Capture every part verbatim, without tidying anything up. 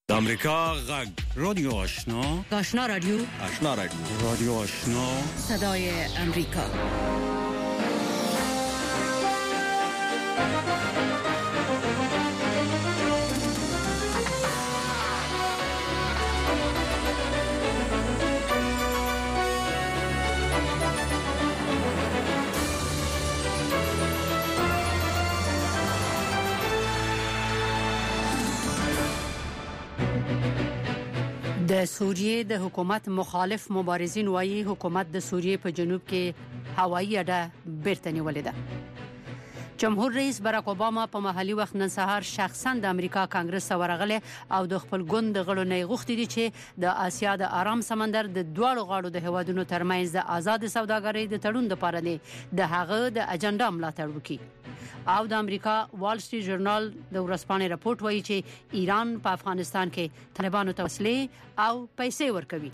د امریکا غږ رادیو آشنا آشنا رادیو آشنا رادیو رادیو آشنا صدای امریکا. د سوریې د حکومت مخالف مبارزین وايي حکومت د سوریې په جنوب کې هوایي اډه بیرته نیولې ده. جمهور رئیس باراک اوباما په محلي وخت نن سهار شخصا د امریکا کانګرس ته ورغلی او د خپل ګوند د غړو نه غوښتي دي چې د آسیا د آرام سمندر د دواړو غاړو د هوادونو ترمنځ د آزاد سوداګرۍ د تړون لپاره د هغه د اجنډا ملاتړ وکړي. او د امریکا وال سټریټ ژورنال د ورځپاڼې راپورټ وایي چې ایران په افغانستان کې طالبانو ته وسلې او پیسې ورکوي.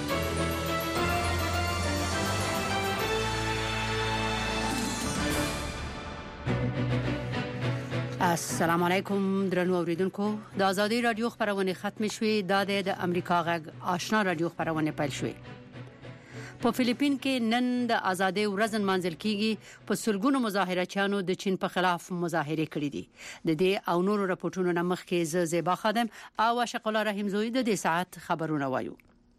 السلام علیکم درنو اوریدونکو، د آزادۍ رادیو خبرونه ختم شوې. د د امریکا غږ آشنا رادیو خبرونه پیل شوې. په فلیپین کې نن د آزادۍ ورځ نمانځل کیږي. په سلګونو مظاهرچیانو د چین په خلاف مظاهره کړې دي. د دې او نورو راپورټونو نه مخکې ز زیبا خادم او عاشق الله رحیم زوی د دې ساعت خبرونه وایو.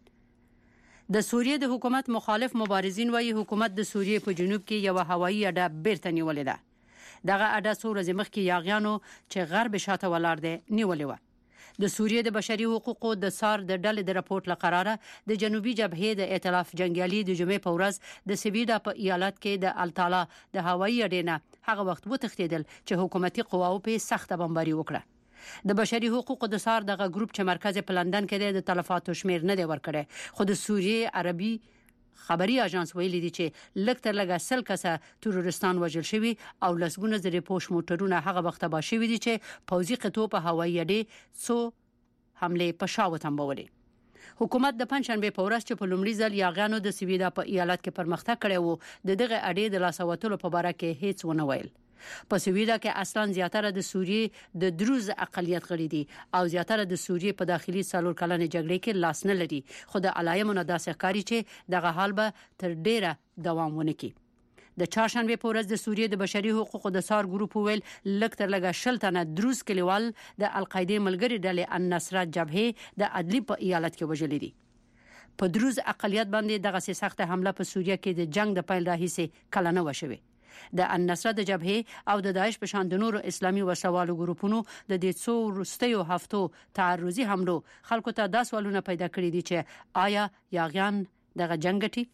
د سوریې د حکومت مخالف مبارزین وايي حکومت د سوریې په جنوب کې یو هوایي اډه بیرته نیولې ده. دغه اډه څو ورځې مخکې یاغیانو چې غرب شاته ولاړ دي نیولې و. د سوریې د بشري حقوقو د سار د ډلې د راپورټ لقراره د جنوبي جبهې د ائتلاف جنگیالي د جمعې په ورځ د سویډا په ایالت کې د التالا د هوایي اډې نه هغه وخت وتښتیدل چې حکومتي قواو په سخته بمباري وکړه. د بشري حقوقو د سار دغه ګروپ چې مرکز په لندن کې د تلفاتو شمیر نه دی ورکړی، خو د سوریې عربي خبري اژانس ویلي دي چې لکتر لګا سل کسه تروریستان وژل شوی او لسګونه زره پوش موټرونه هغه وخت تباه شوی دي چې پوځي قطو په هوایي اډې سو حمله په شاو تنبولې. حکومت د پنځشنبه په ورځ چې په لومړي ځل یاغیانو د سویډا په ایالت کې پرمختګ کړی وو د دغه اډې د لاسوتلو په اړه کې هیڅ ونه ویل. په سویډا کې اصلا زیاتره د سوریې د دروز اقلیت غړي دي او زیاتره د سوریې په داخلي څلور کلنې جګړې کې لاس نه لري، خو د علایمو نه داسې ښکاري چې دغه حال به تر ډیره دوام ونه کړي. د چهارشنبه په ورځ د سوریې د بشري حقوقو د سار ګروپ ویل لکتر لګا شل تنه دروز کلیوال د القاعده ملګری ډلې النصرت جبهه د عدلی په ایالت کې وژل دي. په دروز اقلیت باندې دغه سخت حمله په سوریه کې د جنگ د پیل راهیسې کله نه وشوي. د النصرت جبهه او د داعش په شان د نورو اسلامي وسوالو ګروپونو د دې څو وروستیو هفتو تعرضي حملو خلکو ته دا سوالونه پیدا کړی دي چې آیا یاغیان دغه جنگ ټي.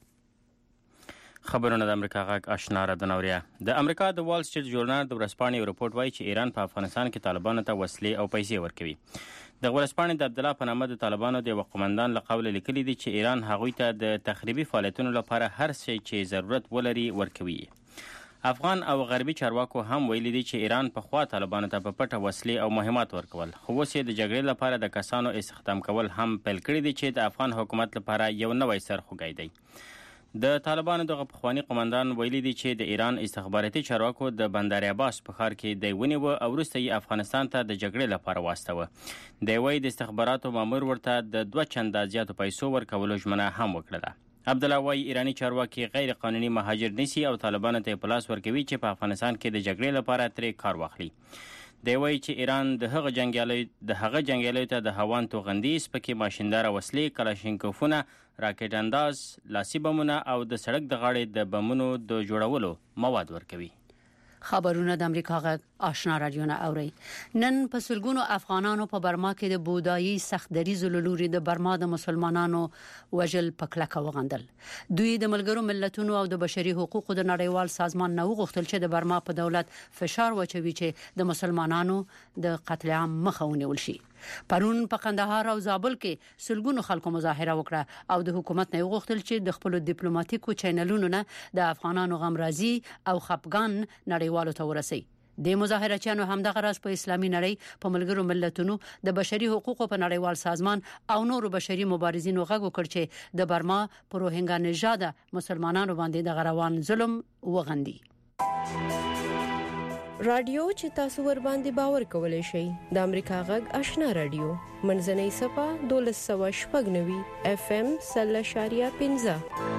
خبرونه د امریکا غږ آشنا را دنوریا. د امریکا د وال سټریټ ژورنال د ورځپاڼې راپورټ وایي چې ایران په افغانستان کې طالبانو ته وسلې او پیسې ورکوي. د ورځپاڼې د عبد الله په نامه د طالبانو د وقومندان له قوله لیکلي دي چې ایران هغوی ته د تخریبي فعالیتونو لپاره هر څه چې ضرورت ولري ورکوي. افغان او غربي چارواکو هم ویلي دي چې ایران په خوا طالبانو ته په پټه وسلې او مهمات ورکول، خو اوس یې د جګړې لپاره د کسانو استخدام کول هم پیل کړي دي چې د افغان حکومت لپاره یو نوی سرخوږی دی. د طالبانو دغه پخوانی قومندان ویلي دي چې د ایران استخباراتي چارواکو د بندر عباس په ښار کې دی ونیوه او وروسته یې افغانستان ته د جګړې لپاره واستوه. دی وایي د استخباراتو مامور ورته د دوه چنده زیاتو پیسو ورکولو ژمنه هم وکړه. عبد الله وايي ایرانی چارواکي غیر قانوني مهاجر نسی او طالبانو ته پلاس ورکوي چې په افغانستان کې د جګړې لپاره ترې کار واخلي. دی وايي چې ایران د هغه جنگیالیو د هغه جنگیالیو ته د هوان توغندي سپکې ماشیندار وسلې، کلاشینکوفونه، راکټ انداز، لاسي بمونه او د سړک د غاړې د بمونو د جوړولو مواد ورکوي. خبرونه د امریکا غږ آشنا رادیو نه اوري. نن په سلګونو افغانانو په برما کې د بودایي سختدریزو لوري د برما د مسلمانانو وژل پکلکه وغندل. دوی د ملګرو ملتونو او د بشري حقوقو د نړیوال سازمان نه وغوښتل چې د برما په دولت فشار واچوي چې د مسلمانانو د قتل عام مخه ونیول شي. پرون په قندهار او زابل کې سلګونو خلکو مظاهره وکړه او د حکومت نه وغوښتل چې د خپل ډیپلوماټیکو چینلونو نه د افغانانو غمرازي او خپګان نړیوالو ته ورسي. د مظاهرچیانو همدغه راز په اسلامي نړۍ په ملګرو ملتونو د بشري حقوقو په نړیوال سازمان او نورو بشري مبارزینو غږ وکړ چې د برما پر روهینګا نژاد مسلمانانو باندې د غروان ظلم وغندي. رادیو چې تاسو ور باندې باور کولای شئ د امریکا غږ آشنا رادیو منځنۍ صفه دولس سوه شپږ نوي اف ام سل شاریه پنځه.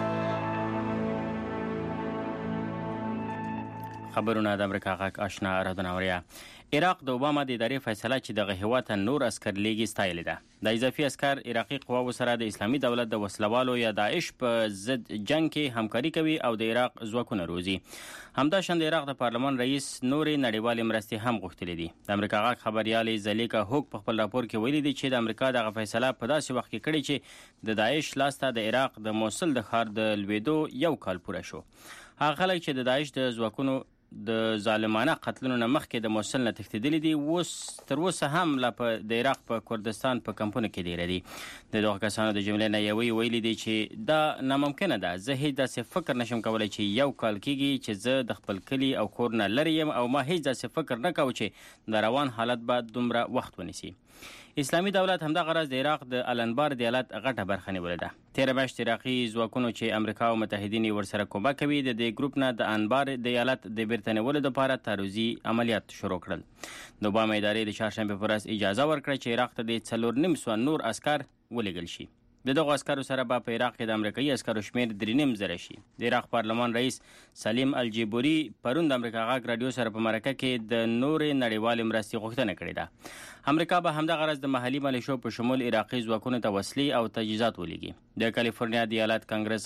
خبرونه د امریکا غږ آشنا رادیو. عراق د اوباما د ادارې فیصله چې دغه هیواد ته نور عسكر لیږي ستایلې ده. د اضافي عسكر عراقي قواو سره د اسلامي دولت د وسلوالو یا داعش په ضد جنگ کې همکاري کوي او د عراق ځواکونه روزي. همداشان د عراق د پارلمان رئیس نورې نړیوالې مرستې هم غوښتلې دي. د امریکا غږ خبريال زلیکا هوک په خپل راپور کې ویلي دي چې د امریکا دغه فیصله په داسې وخت کې کړې چې د داعش لاسته د عراق د موصل د ښار د لویدو یو کال پوره شو. هغه خلک چې د داعش د ځواکونو د ظالمانه قتلونو نه مخکې د موصل نه تښتېدلي دي اوس تر اوسه هم لا په د عراق په کردستان په کمپونو کې ډېره دي. د دغه کسانو د جملې نه یوې ویلي دي چې دا ناممکنه ده. زه هیڅ داسې فکر نشم کولی چې یو کال کېږي چې زه د خپل کلي او کور نه لرې یم او ما هیڅ داسې فکر نه کوم چې د روان حالت به دومره وخت ونیسي. اسلامي دولت همدغه راز د عراق د الانبار د ایالت غټه برخه نیولې ده. تېره میاشت عراقي ځواکونو چې امریکا او متحدین یې ورسره کومک کوي د دې ګروپ نه د انبار د ایالت د بیرته نیولو لپاره تعرضي عملیات شروع کړل. د اوباما ادارې د چهارشنبې په ورځ اجازه ورکړه چې عراق ته د څلور نیم سوه نور عسکر ولېږل شي. د دغو عسکرو سره به په عراق کې د امریکایي عسکرو شمېر درې نیم زره شي. د عراق پارلمان رئیس سلیم الجبوري پرون د امریکا غږ رادیو سره په مرکه کې د نورې نړیوالې مرستې غوښتنه کړې ده. امریکا به همدغه ورځ د محلي ملیشو په شمول عراقي ځواکونو ته وسلې او تجهیزات ولېږي. د کالیفورنیا د ایالت کانګرس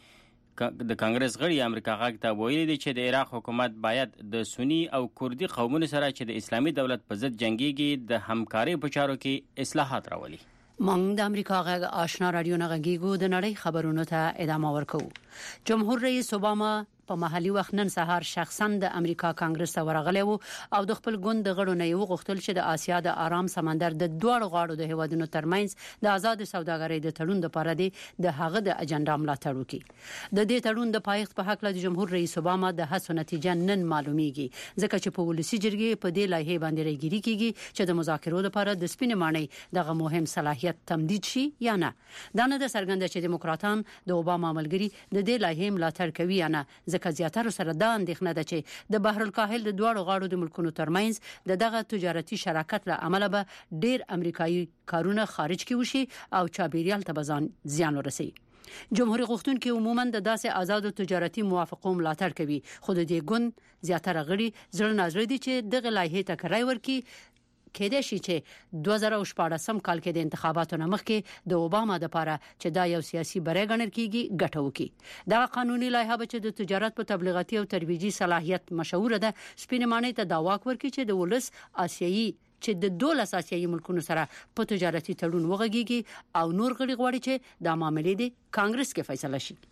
غړی د کانګرس غړي امریکا غږ ته ویلي دي چې د عراق حکومت باید د سنی او کردي قومونو سره چې د اسلامي دولت په ضد جنگيږي د همکارۍ په چارو کې اصلاحات راولي. مونږ د امریکا غږ آشنا رادیو نه غږیږو د نړۍ خبرونو ته ادامه ورکوو. جمهور رئیس اوباما په محلي وخت نن سهار شخصا د امریکا کانګرس ته ورغلی وو او د خپل ګوند د غړو نه یو غوښتل چې د آسیا د آرام سمندر د دوړو غاړو د هیوادونو ترمنځ د آزاد سوداګرۍ د تړون لپاره د هغه د اجنډا ملاتړ وکړي. د دې تړون د پایښت په حق له جمهور رئیس اوباما د هڅو نتیجه نن معلومیږي ځکه چې په ولسی جرګې په دې لایحه باندې راګيري کیږي چې د مذاکرو لپاره د سپینې ماڼۍ دغه مهم صلاحیت تمدید شي یا نه. دا نه د څرګنده چې دیموکراتان د اوباما ملګری د دې لایحه ملاتړ کوي یا نه ځکه زیاتره سره دا اندېښنه ده چې د بحر الکاهل د دوړو غاړو د ملکونو ترمنځ د دغه تجارتي شراکت له امله به ډېر امریکایي کارونه خارج کې وشي او چاپیریال ته به زیان ورسي. جمهوریت غوښتونکي عموما د داسې آزادو تجارتي موافقو ملاتړ کوي خو د دې ګوند زیاتره غړي زړه نازړي دي چې دغه لایحه ته کرای ورکي کېدای شي چې دوه زره شپاړسم کال کې د انتخاباتو نه مخکې د اوباما د لپاره چې دا یو سیاسي بری ګڼل کیږي ګټه وکړي. دا قانوني لایحه به چې د تجارت په تبلیغاتي او ترویجي صلاحیت مشهور ده سپینې ماڼۍ ته دا واک ورکړي چې د ولس آسیایي چې د دولس آسیایي ملکونو سره په تجارتي تړون وغږیږي او نور غړي غواړي چې دا معاملې د کانګرس کې فیصله شي.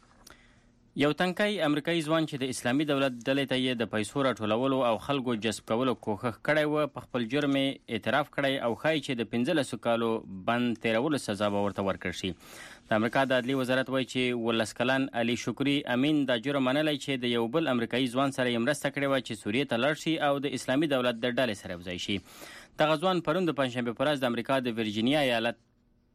یو تنکای امریکایي ځوان چې د اسلامي دولت ډلې ته یې د پیسو راټولولو او خلکو جذب کولو کوښښ کړی و په خپل جرم اعتراف کړی او ښایي چې د پنځلسو کالو بند تیرولو سزا به ورته ورکړل شي. د امریکا د عدلي وزارت وایي چې ولس کلن علي شکري امین دا جرم منلی چې د یو بل امریکایي ځوان سره یې مرسته کړې وه چې سوریې ته لاړ شي او د اسلامي دولت د ډلې سره یوځای شي. دغه ځوان پرون د پنجشنبې په ورځ د امریکا د ورجینیا ایالت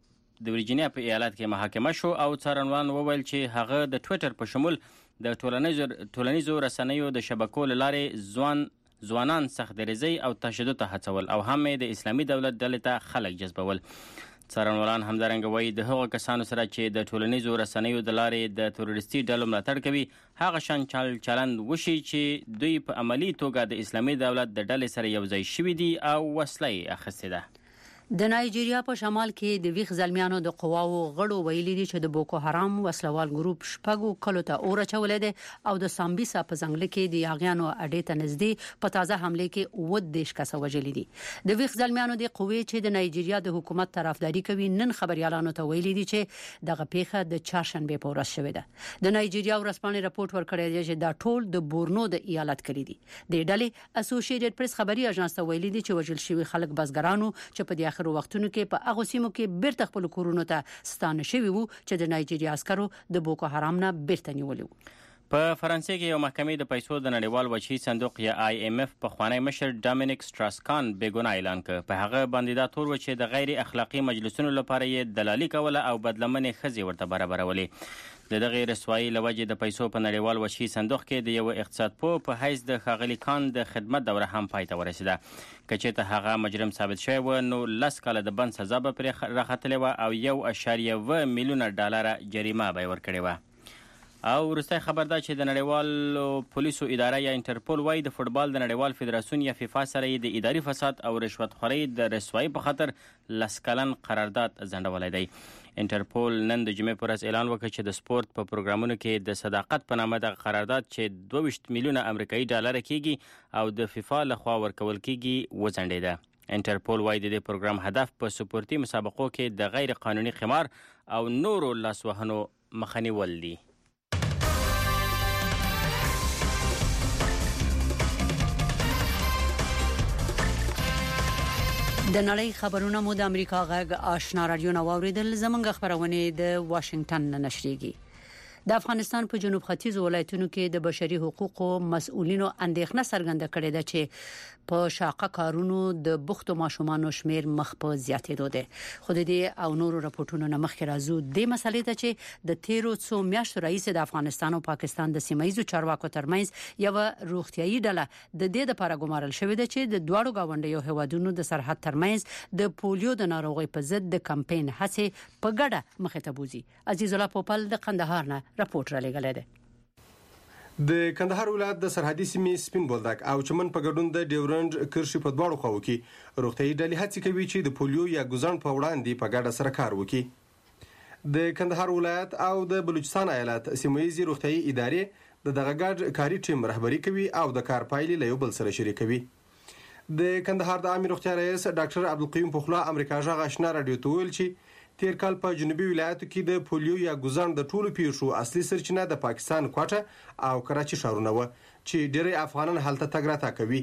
د ورجینیا په ایالت کې محاکمه شو او څارنوال وویل چې هغه د ټویټر په شمول د ټولنیزو ټولنیزو رسنیو د شبکو له لارې ځوان ځوانان سخت دریزي او تشدد ته هڅول او هم د اسلامي دولت ډلې ته خلک جذبول. څارنوالان همدارنګه وایي د هغو کسانو سره چې د ټولنیزو رسنیو د لارې د تروریستي ډلو ملاتړ کوي هغه شان چل چلند وشي چې دوی په عملی توګه د اسلامي دولت د ډلې سره یوځای شوي دي او وسله یې اخیستې ده. د نایجیریا په شمال کې د ویښ زلمیانو د قواو غړو ویلي دي چې د بوکو حرام وسلوال ګروپ شپږو کلو ته اور اچولې ده او د سامبیسا په ځنګل کې د یاغیانو اډې ته نږدې په تازه حمله کې اووه دیش کسه وژلي دي. د ویښ زلمیانو د قوې چې د نایجیریا د حکومت طرفداري کوي نن خبريالانو ته ویلي دي چې دغه پیښه د چهارشنبه په ورځ شوې ده. د نایجیریا ورسپانې راپورټ ورکړی دی چې دا ټول د بورنو د ایالت کړي دي. د ډلې اسوسییټډ پریس خبري اژانس ته ویلي دي چې وژل شوی خلک بزګرانو چې په اخر وختونو کې په هغه سیمو کې بیرته خپل کورونو ته ستانه شوي وو چې د نایجیریا عسکرو د بوکو حرام نه بیرته نیولي وو. په فرانسې کې یو محکمې د پیسو د نړیوال وجهي صندوق یا آی ایم اف پخوانی مشر ډامینیک سټراسکان بېګناه اعلان کړ. په هغه باندې دا تور و چې د غیر اخلاقي مجلسونو لپاره یې دلالي کوله او بدلمنې ښځې ورته برابرولې. د دغې رسوایي له وجې د پیسو په نړیوال وجهي صندوق کې د یو اقتصاد پوه په حیث د ښاغلي کان د خدمت دوره هم پای ته ورسېده. که چېرته هغه مجرم ثابت شوی و نو لس کاله د بند سزا به پرې راختلې وه او یو اشاریه اوه میلیونه ډالره جریمه به یې ورکړې وه. او وروستی خبر دا چې د نړیوال پولیسو اداره یا انټرپول وایي د فوټبال د نړیوال فدراسیون یا فیفا سره یې د اداري فساد او رشوتخورۍ د رسوایي په خاطر لس کلن قرارداد ځنډولی دی. انټرپول نن د جمعې په ورځ اعلان وکړ چې د سپورت په پروګرامونو کې د صداقت په نامه دغه قرارداد چې دوه ویشت میلیونه امریکایي ډالره کیږي او د فیفا لخوا ورکول کیږي وځنډېده. انټرپول وایي د دې پروګرام هدف په سپورتي مسابقو کې د غیر قانوني قمار او نورو لاسوهنو مخه نیول دي. د نړۍ خبرونه مو د امریکا غږ آشنا رادیو نو اوریدل. زمونږ خبرونه د واشنگټن نه نشریږي. د افغانستان په جنوب ختیځ ولایتونو کې د بشري حقوقو مسؤلینو اندېښنه څرګنده کړې ده چې په شاقه کارونو د بوختو ماشومانو شمیر مخ په زیاتېدو ده. خو د دې او نورو راپورټونو نه مخکې راځو د مسلې ته چې د تیرو څو میاشتو رئیس د افغانستان او پاکستان د سیمایي چارواکو ترمنځ یو روغتيایي ډله د دې لپاره ګمارل شوې ده چې د دواړو گاونډیو هیوادونو د سرحد ترمنځ د پولیو د ناروغۍ په ضد د کمپاین هڅې په ګډه مخه ته بوزي. عزیز الله پوپل د قندهار نه راپورټ را لګلې ده. د کندهار ولایت د سرحدي سیمې سپین بولدک او چمن په ګډون د ډیورنډ کرښې په دواړو خواو کې روغتيایي ډلې هڅې کوي چې د پولیو یا ګوزن په وړاندې په ګډه سره کار وکړي. د کندهار ولایت او د بلوچستان ایالت سیمایي روغتيایي ادارې د دغه ګډ کاري ټیم رهبری کوي او د کار پایلې له یو بل سره شریکوي. د کندهار د عامه روغتیا رئیس ډاکټر عبدالقیوم پخلا امریکا غږ آشنا رادیو ته ویل چې تیر کال په جنوبي ولایتو کې د پولیو یا ګوزن د ټولو پیښو اصلي سرچینه د پاکستان کوټه او کراچي ښارونه و چې ډېری افغانان هلته تګ راتګ کوي.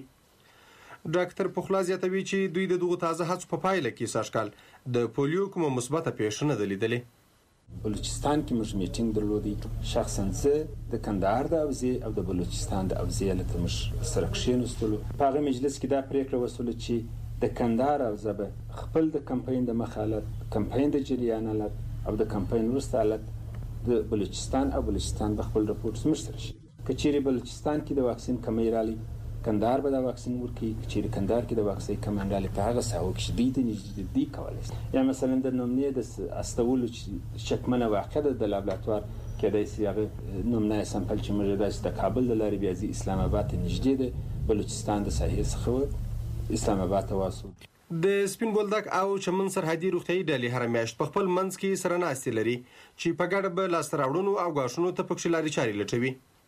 ډاکټر پخلا زیاتوي چې دوی د دغه تازه هڅو په پایله کې سږکال د پولیو کومه مثبته پیښه نه لیدلې. بلوچستان کې موږ میټینګ درلودی، شخصا زه د کندهار د اوزې او د بلوچستان د اوزې لته موږ سره کښېنستلو. په هغه مجلس کې دا پریکړه وسوله چې د کندهار اوزه به خپل د کمپاین د مخالفت، کمپاین د جریان حالت او د کمپاین وروسته حالت د بلوچستان او بلوچستان به خپل رپورټ زموږ سره شي. که چیرې بلوچستان کې د واکسین کمی رالی، کندهار به د واکسین ورکړي. که چیرې کندهار کې د واکسین کمی رالی، په هغه ساحو کې دوی د نږدې کولی شي. یا مثلا د نمونې د استولو چې شکمنه واقع ده د لابراتوار کېدای شي هغه نمونه سمپل چې موږ داسې د کابل د لارې بیا ځي اسلام آباد ته نږدې ده، بلوچستان د ساحې څخه اسلام آباد ته واسو. د سپین بولدک او چمن سرحدي روغتيایي ډلې هر میاشت په خپل منځ کې سره ناستې لري چې په ګډه به لاسته راوړنو او غاښونو ته پکښې لارې چارې لټوي.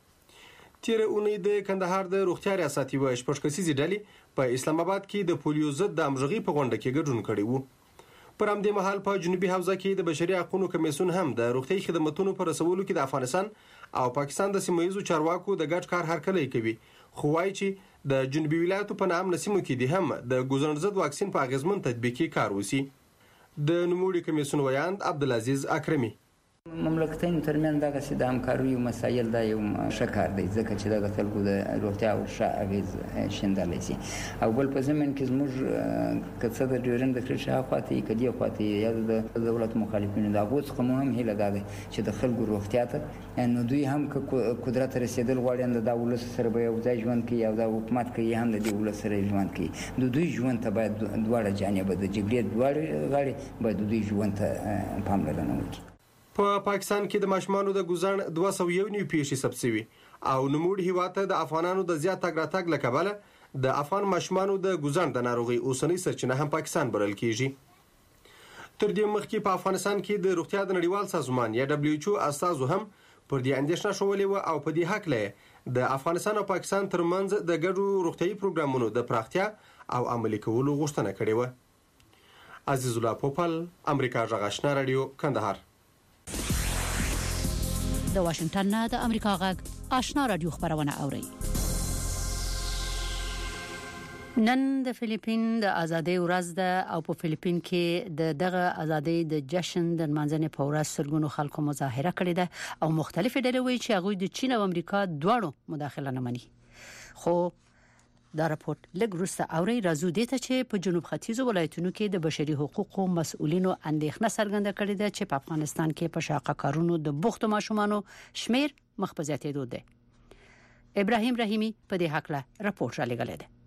تیر اونۍ د کندهار د روغتیا ریاست یوه شپږ کسیزې ډلې په اسلام آباد کې د پولیو ضد د همغږۍ په غونډه کې ګډون کړی و. پر همدې مهال په جنوبي حوزه کې د بشري حقوقو کمیسیون هم د روغتیایي خدماتو په رسولو کې د افغانستان او پاکستان د سیمایي چارواکو د ګډ کار هرکلی کوي، خو وايي چې د جنوبي ولایتو په نام نسیمو کې دي هم د ګوزن ضد واکسین په اغیزمن تطبیقي کار وسی. د نوموړي کمیسیون ویاند عبدالعزیز اکرمي مملکتین ترمن دغه سي د همکاري مسایل دا یو شکار دی ځکه چې دغه خلکو د روغتیا او ښه اغیز شیندلی شي. او بل په زمین کې زموږ که څه د ډیورنډ د کرښې هاخوا ته کدي خواته یا د دولت مخالفینو د هغو څخه مو هم هیله دا ده چې د خلکو روغتیا ته نو دوی هم که قدرت رسېدل غواړي د ولس سره به یو ځای ژوند کوي او د حکومت کوي هم د دې ولس سره ژوند کوي. د دوی ژوند ته باید دواړه جانبه د جګړې دواړه غاړې باید د دوی ژوند ته پاملرنه وکړي. په پاکستان کې د ماشومانو د ګوزن دوه سوه یو نیو پیښې ثبت شوي او نوموړي هیواد ته د افغانانو د زیات تګ راتګ له کبله د افغان ماشومانو د ګوزن د ناروغۍ اوسنۍ سرچینه هم پاکستان بلل کیږي. تر دې مخکې په افغانستان کې د روغتیا د نړیوال سازمان یا دبليو ایچ او استازو هم پر دې اندېښنه شولې و او په دې حق له د افغانستان او پاکستان ترمنځ د ګډو روغتیایي پروګرامونو د پراختیا او عملي کولو غوښتنه کړې و. عزیز الله پوپل، امریکا غږ آشنا رادیو، کندهار. د واشنگټن نه د امریکا غږ آشنا رادیو خبرونه اوري. نن د فلیپین د ازادۍ ورځ ده او په فلیپین کې د دغه ازادۍ د جشن د منځنۍ په ورځ سلګونو خلکو مظاهره کړې ده او مختلفې ډلې وایي چې هغوی د چین او امریکا دواړو مداخله نه مني. خو دا راپورټ لږ وروسته اوري راځو دې ته چې په جنوب ختیځو ولایتونو کې د بشري حقوقو مسؤلینو اندېښنه څرګنده کړې ده چې په افغانستان کې په شاقه کارونو د بوختو ماشومانو شمیر مخ په زیاتېدو ده. ابراهیم رحیمی په دې حق له راپورټ را لګلې ده.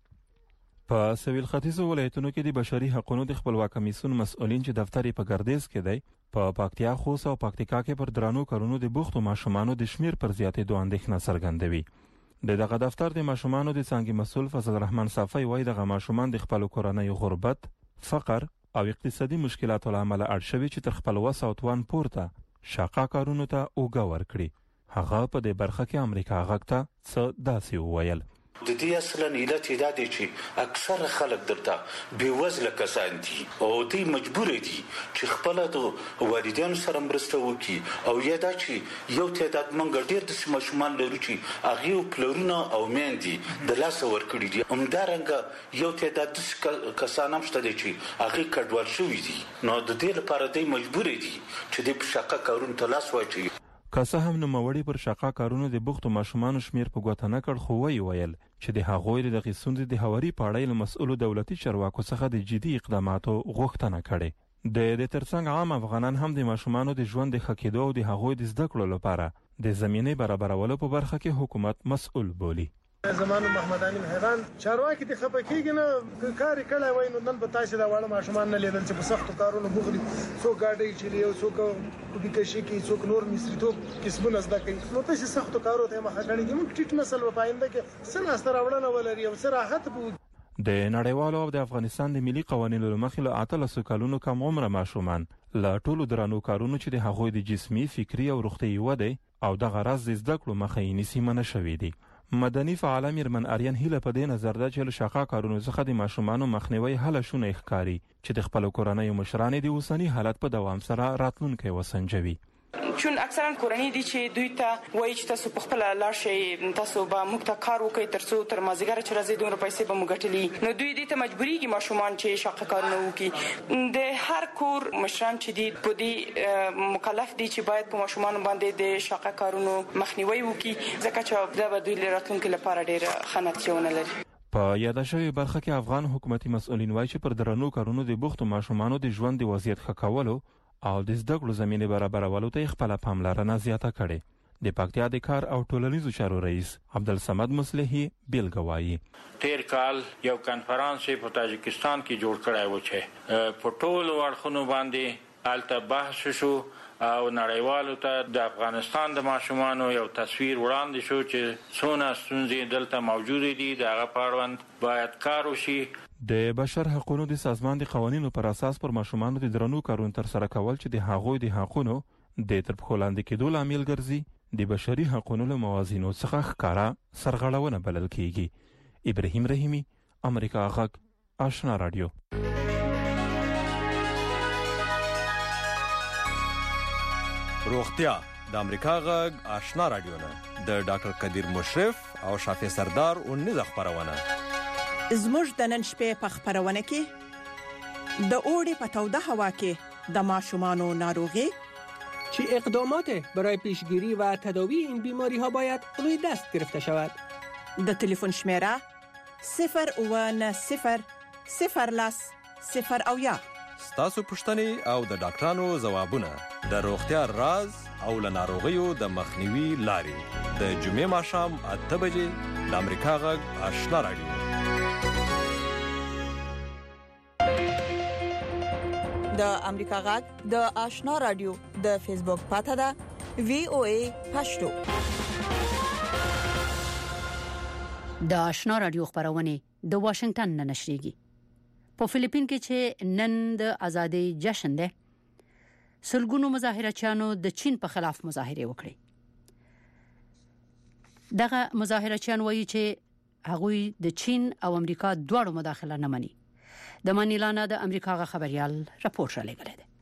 په سویل ختیځو ولایتونو کې د بشري حقوقو د خپلواک کمیسیون مسؤلین چې دفتر په ګردیز کې دی په پاکتیا خوست او پکتیکا کې پر درانو کارونو د بوختو ماشومانو د شمیر پر زیاتېدو اندېښنه څرګندوي. د دغه دفتر د ماشومانو د څنګه مسؤل فضل الرحمن صافی وایي دغه ماشومان د خپل کورنۍ غربت، فقر او اقتصادي مشکلاتو له امله اړ شوي چې تر خپل وس او توان پورته شاقه کارونو ته اوګه ورکړي. هغه په دې برخه کې امریکا غږ ته څه داسې وویل. د دې اصلا علت دا دی چې اکثر خلک درته بیوزله کسان دي او دوی مجبور دي چې خپل د والدینو سره مرسته وکړي او یا دا چې یو تعداد منګ ډیر د ماشومان لري چې هغه پلرونه او میندې د لاس ورکړي دي همدارنګه یو تعداد کسان هم شته چې هغه کډوال شوي دي نو د دې لپاره دوی مجبور دي چې د شاقه کارون ته لاس واچي. که څه هم نوموړي پر شاقه کارونو د بوختو ماشومانو شمیر په ګوته نه کړ خو وایي ویل چې د هغوی د غیسوند د هواري پاړۍ له مسؤلو دولتي چارواکو څخه د جدي اقداماتو غوښتنه کړې. د دې ترڅنګ عام افغانان هم د ماشومانو د ژوند د ښه کېدو او د هغوی د زده کړو لپاره د زمینې برابرولو په برخه کې حکومت مسؤل بولي. زمانو محمد علي مهران چارواکي د خپکیږي نه کار کړه وای نو نن به تاسو دا وړ ماشومان نه لیدل چې په سختو کارونو بوغلي سو گاډي چې یو سو کو د کشي کې سو نور مصریتوب کسبونه زده کوي نو تاسو سختو کارو ته مخه کړی موږ ټیټ نسل په پاینده کې سره ستر وړنه ولري او سره راحت بو. د نړیوالو او د افغانستان د ملي قوانینو مخې له اتلس کلونو کم عمره ماشومان لا ټولو درانو کارونو چې د هغوی د جسمي فکری او روغتي وده او د غرض د زده کړو مخه یې نیسي منع شوې دي. مدني فعال میرمن اریان هیله په دې نظر ده چې له شاقه کارونو څخه د ماشومانو مخنیوي هله شونه ښکاری چې د خپل کورنۍ مشران د اوسنی حالت په دوام سره راتلونکي وسنجوي. چون اکثرا کورنۍ دي چې دوی ته وایي چې تاسو په خپل لار شي تاسو به موږ ته کار وکړئ ترڅو تر مازیګر چې راځي دومره پیسې به موږ ګټلې نو دوی دې ته مجبوریږي ماشومان چې شاقه کارونه وکړي. د هر کور مشران چې دي په دې مکلف دي چې باید په ماشومان باندې د شاقه کارونو مخنیوي وکړي ځکه چې دا به دوی راتلونکي لپاره ډېر ښه نتیجه لري. په یاد شوی برخه کې افغان حکومتي مسؤلین وایي چې پر درنو کارونو د بوختو ماشومانو د ژوند د وضعیت ښه کولو او د زده کړو زمینه برابرولو ته خپل پاملرنه زیاته کړې. د پکتیا د کار او ټولنیزو چارو رئیس عبدالصمد مصلحي بیلګوایي تیر کال یو کانفرنس په تاجکستان کې جوړ کړای و چې په ټولو اړخونو باندې الته بحث شو او نړیوالو ته د افغانستان د ماشومانو یو تصویر وړاندې شو چې څونه ستونزې دلته موجود دي د هغه په اړوند باید کار وشي. د بشر حقوقو د سازمان د قوانینو پر اساس پر ماشومانو د درنو کارونو تر سره کول چې د هغوی د حقوقو د تر پخو لاندې کېدو لامل ګرځي د بشري حقوقو له موازینو څخه ښکارا سرغړونه بلل کیږي. ابراهیم رحیمی امریکا غږ آشنا رادیو. روغتیا د امریکا غږ آشنا رادیو نه د ډاکټر قدیر مشرف او شافع سردار اونیزه خبرونه. زموږ د نن شپې په خبرونه کې د اوړي په توده هوا کې د ماشومانو ناروغي چه اقدامات برای پیشگیری و تداوی این بیماری ها باید روی دست گرفته شود. د تلیفن شمیره صفر اوه نه صفر صفر لس صفر او یا ستاسو پوښتنې او د ډاکټرانو ځوابونه د روغتیا راز او له ناروغیو د مخنیوي لارې د جمعې ماښام اته بجې د امریکا غږ آشنا رادیو. د امریکا غږ د آشنا رادیو د فیسبوک پاته ده وی او ای پښتو. د آشنا رادیو خبرونه د واشنگټن نه نشریږي. په فلیپین کې چې نن د ازادۍ جشن ده سلګونو مظاهرچیانو د چین په خلاف مظاهره وکړي. دغه مظاهرچیان وایي چې هغوی د چین او امریکا دواړو مداخله نه مني. د منیلا نه د امریکا غ خبريال راپور را لګلې ده.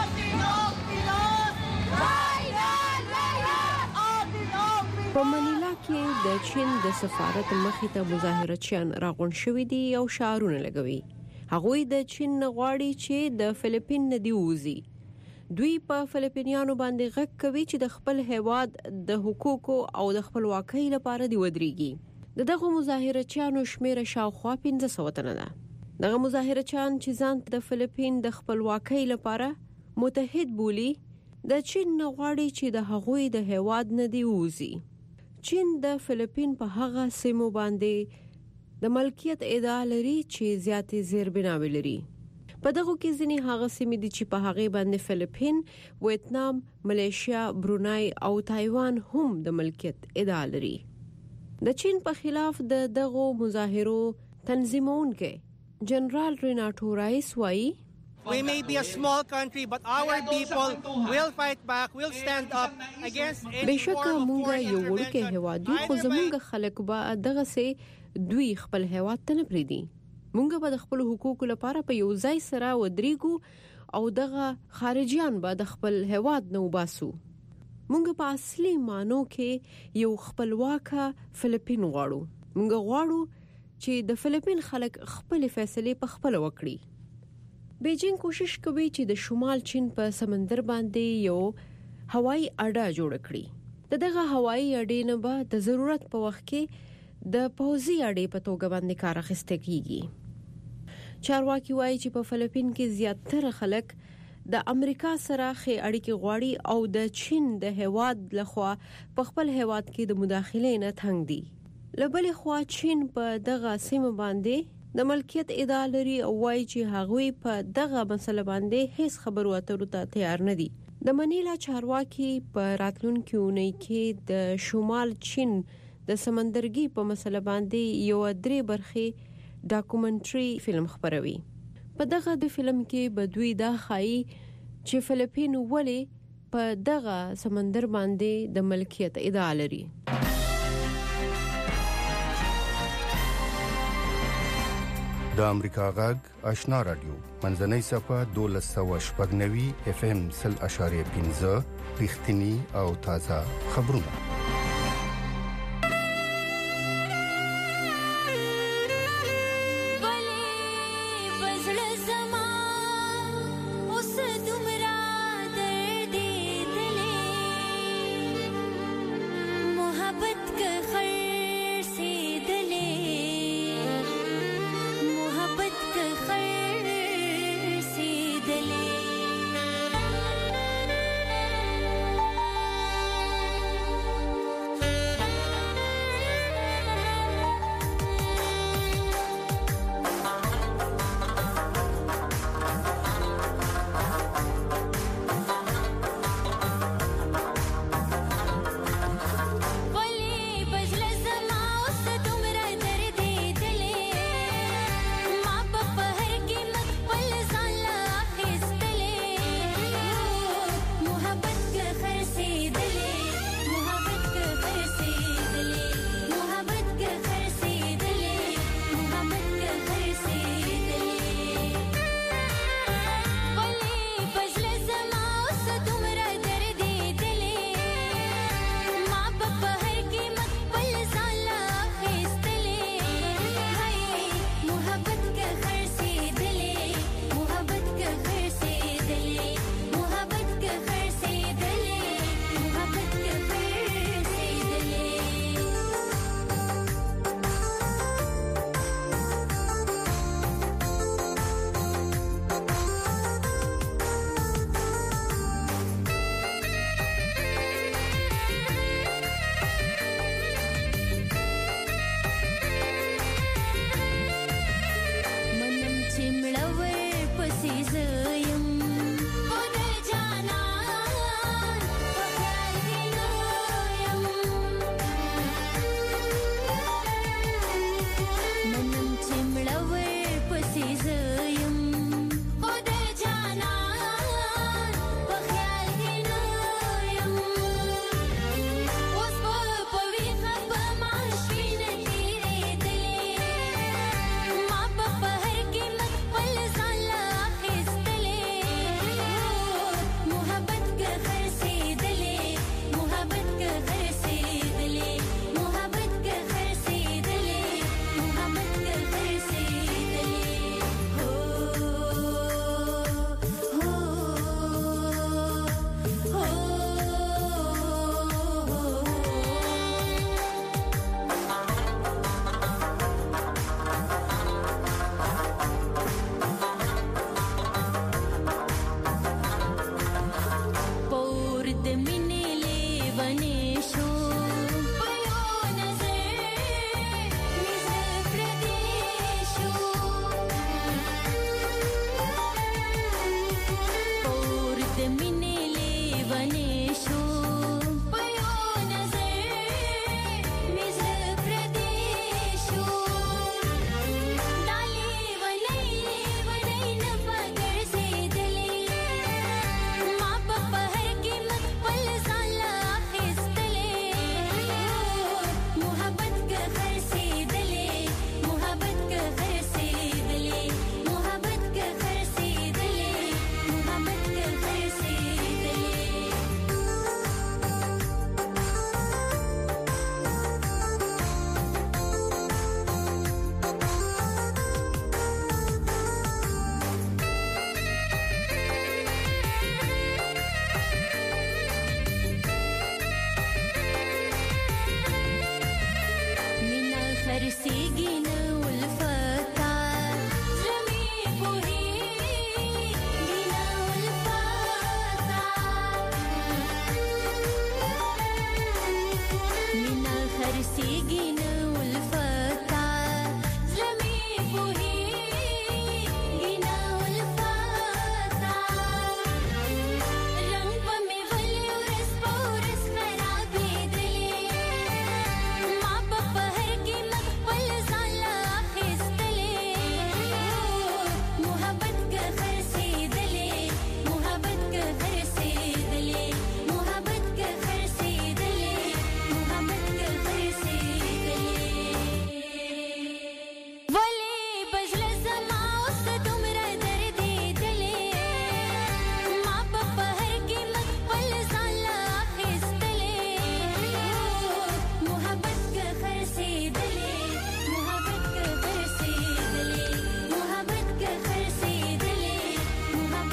په منیلا کې د چین د سفارت مخې ته مظاهرچیان راغون شوي دي او شعارونه لګوي. هغوی د چین غواړي چې د فلیپین نه دی وځي. دوی په فلیپینیانو باندې غږ کوي چې د خپل هیواد د حقوقو او د خپلواکۍ لپاره دی ودرېږي. د دغه مظاهرچیانو شمېر شاوخوا پنځه سوه تنه ده. دغه مظاهرچیان چې ځان د فلیپین د خپلواکۍ لپاره متحد بولي د چین غواړي چې د هغوی د هیواد نه دی وځي. چین د فلیپین په هغه سیمو باندې د ملکیت ادعا لري چې زیاتې زیربناوې لري. په دغه کې ځینې هغه سیمې دي چې په هغه باندې فلیپین، ویتنام، ملیشیا، برونای او تایوان هم د ملکیت ادعا لري. د چین په خلاف د دغه مظاهرو تنظیمونکو جنرال ریناټو رایس وایي We may be a small country, but our people will fight back, will stand up against any بشکه مونږ یو وړوکی هیواد یو، خو زمونږ خلک به دغه سي دوی خپل هیواد ته نه پریدي. مونږ به د خپل حقوقو لپاره په یو ځای سره ودرېږو او دغه خارجيان به د خپل هیواد نه وباسو. مونږ په اصلي مانو کې یو خپلواکه فلیپین غواړو. مونږ غواړو چې د فلیپین خلک خپل فیصله په خپل وکړي. بیجینګ کوشش کوي چې د شمال چین په سمندر باندې یو هوایي اډه جوړ کړي. د دغه هوایي اډې نه به د ضرورت په وخت کې د پوځي اډې په توګه باندې کار اخیستل کیږي. چارواکي وایي چې په فلیپین کې زیاتره خلک د امریکا سره ښې اړیکې غواړي او د چین د هیواد لخوا په خپل هیواد کې د مداخلې نه تنګ دي. لبلې خوا چین په دغه سیمه باندې د ملکیت ادعا لري او وایي چې هغوی په دغه مسله باندې هیڅ خبرو اترو ته تیار نه دي. د منیلا چارواکي په راتلونکي اونۍ کې د شمال چین د سمندرګي په مسله باندې یو درې برخې ډاکومنټري فلم خبروي. په دغه د فلم کې به دوی دا ښایي چې فلیپین ولې په دغه سمندر باندې د ملکیت ادعا لري. د امریکا غږ آشنا رادیو منځنۍ صفه دولس سوه شپږ نوي اف ام سل اشاریه پنځه رښتینی او تازه خبرونه.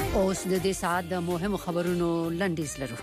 اوس د دې ساعت د مهمو خبرونو لنډیز لرو.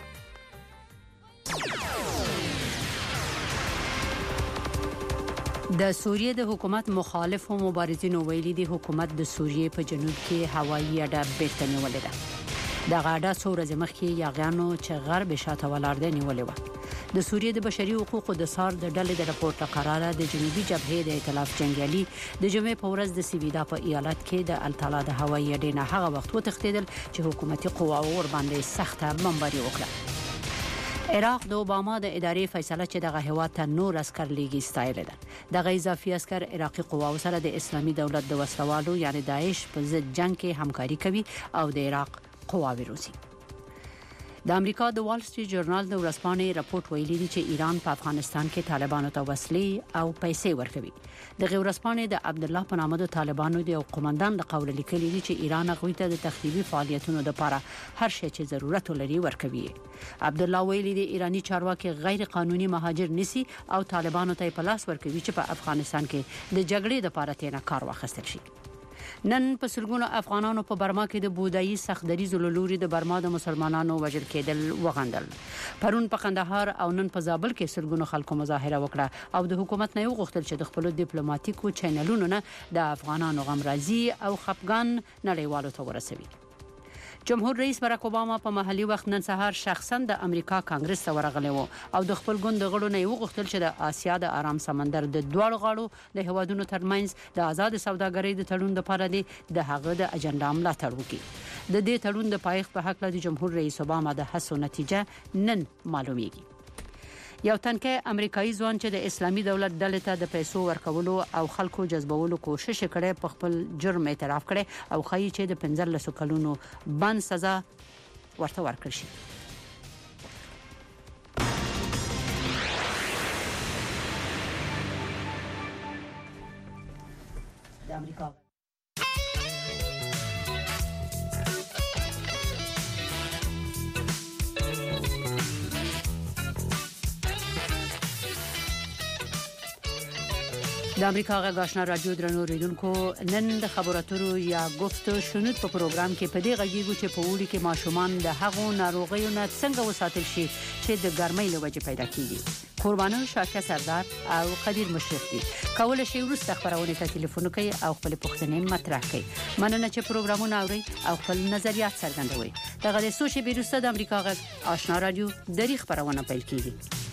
د سوریې د حکومت مخالفو مبارزینو ویلي دي حکومت د سوریې په جنوب کې هوایي اډه بیرته نیولې ده. د غاډه څو ورځې مخکې یاغیانو چې غرب شاته ولاړ دي نیولې و. د سوریې د بشري حقوقو د سار د ډلې د راپورټ قراره د جنوبي جبهې د ائتلاف جنگیالي د جمعې په ورځ د سیویدا په ایالت کې د التالا د هوایي اډې نه هغه وخت وتښتیدل چې حکومتي قواو ور باندې سخته بمباري وکړه. عراق د اوباما د ادارې فیصله چې دغه هیواد ته نور عسكر لیږي ستایل ده. دغه اضافي عسكر عراقي قواو سره د اسلامي دولت د وسلوالو یعنی داعش په ضد جنگ کې همکاري کوي او د عراق قواوی روزي. د امریکا د وال سټریټ جورنال د ورځپاڼې راپورټ ویلي دی چې ایران په افغانستان کې طالبانو ته وسلې او پیسې ورکوي. د ورځپاڼې د عبد الله په نامه د طالبانو د قومندان د قول لیکلي دی چې ایران غوي ته د تخریبي فعالیتونو لپاره هر شی چې ضرورت لري ورکوي. عبد الله ویلي دی ایرانی چارواکي غیر قانوني مهاجر نسی او طالبانو ته په لاس ورکوي چې په افغانستان کې د جګړې لپاره تینا کار واخیستل شي. نن په سلګونو افغانانو په برما کې د بودایي سختدریزو لوري د برما د مسلمانانو وژل کېدل وغندل. پرون په قندهار او نن په زابل کې سلګونو خلکو مظاهره وکړه او د حکومت نه وغوښتل چې د خپل ډیپلوماټیکو چینلونو نه د افغانانو غمرازي او خفګان نړیوالو ته ورسوي. جمهور رئیس باراک اوباما په محلي وخت نن سهار شخصا د امریکا کانګرس ته ورغلی و او د خپل ګوند غړو نه وغوښتل چې د آسیا د آرام سمندر د دوړو غاړو د هوادونو ترمنځ د آزاد سوداګرۍ د تړون لپاره د هغه د اجنډا ملاتړ وکړي. د دې تړون د پایښت په حق د جمهور رئیس اوباما د هڅو نتیجه نن معلومیږي. یو تنکي امریکایي ځوان چې د اسلامي دولت ډلې ته د پیسو ورکولو او خلکو جذبولو کوشش کړي په خپل جرم اعتراف کړي او خایي چې د پنځلس کلونو بند سزا ورته ورکړي شي. د امریکا د امریکا غږ آشنا رادیو درنو ریډونکو نن د خبرو اترو یا گفتگو شنود په پروګرام کې په دې غږیږو چې په وړي کې ماشومان د هغو ناروغیو نه څنګه وساتل شي چې د ګرمۍ له وجې پیدا کیږي. قربانو شاکه سردار او قدیر مشرف دي کولای شي ورسته خبرونه ته ټلیفون کوي او خپل پوښتنې مطرح کوي. مننه چې پروګرامونه اوري او خپل نظریات څرګندوي. دغه د سوشي بیروسته د امریکا غږ آشنا رادیو د ریخ خبرونه پیل کیږي.